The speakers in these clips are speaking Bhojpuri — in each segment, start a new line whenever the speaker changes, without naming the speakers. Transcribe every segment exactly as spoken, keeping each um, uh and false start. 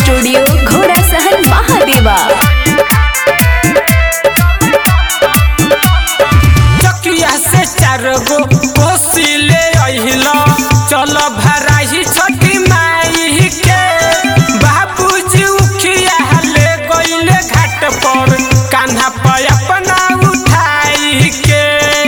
स्टूडियो घोड़ा सहन महादेवा।
चकिया से चार गो कोसी ले अहिला चल भराही छठी माई के। बाबूजी उखिया ले गइले घाट पर कान्हा पे अपना उठाई के।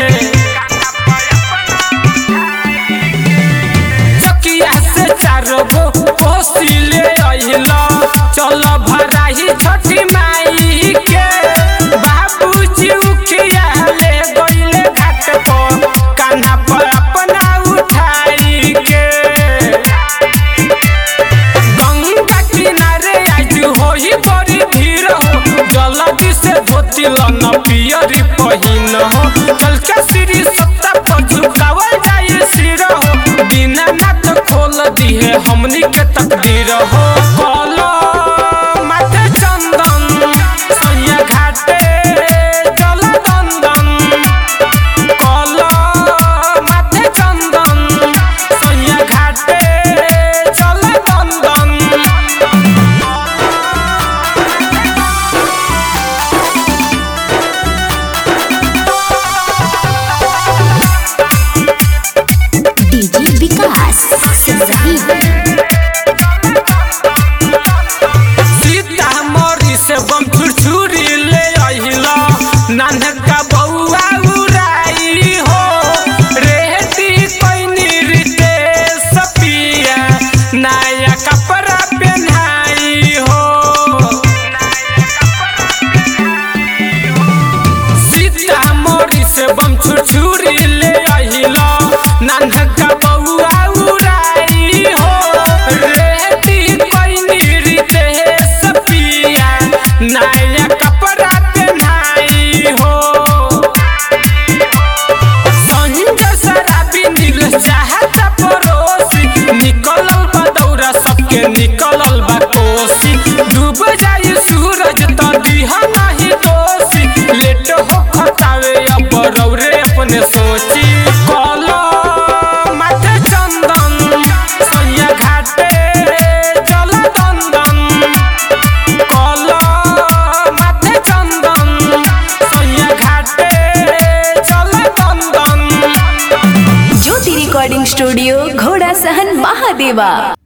चकिया से चार गो कोसी ले अहिला चल भराही छठी माई के। बाबूजी उखिया ले गइले घाट पर कान्हा पे अपना उठाई के। गंगा किनारे आज होई बड़ी भीड़ हो जल्दी से धोती लन पियरी पहिन हो। चल के श्री सत्ता पर झुकावल जाए सिर हो दीनानाथ खोल दिए हमनी के तकदीर हो। कलो माथे चंदन सैया घाटे चल दंदन। कलो माथे चंदन सैया घाटे चल दंदन।
डीजे विकास सिंह
सीतामढ़ी से बम छुरछुरी ले अहिला नानका बउआ उड़ाई हो। रेहती पैनी रिते सपिया नया कपड़ा पहनाई हो। सीतामढ़ी से बम छुरछुरी ले अहिला नानका बउआ उड़ाई हो। रेहती पैनी रिते सपिया नया कपड़ा पहनाई हो। संजय शराबी नील चाहत पड़ोसी निकलल बा दौरा सबके निकलल बा कोसी। डूब जाई सूरज त दिहा नहीं दोषी लेट हो खतावे अब रौरे अपने सोची। कलो माथे चंदन सैया घाटे चल दंदन। कलो माथे चंदन सैया घाटे चल दंदन।
ज्योति रिकॉर्डिंग स्टूडियो घोड़ा सहन महादेवा।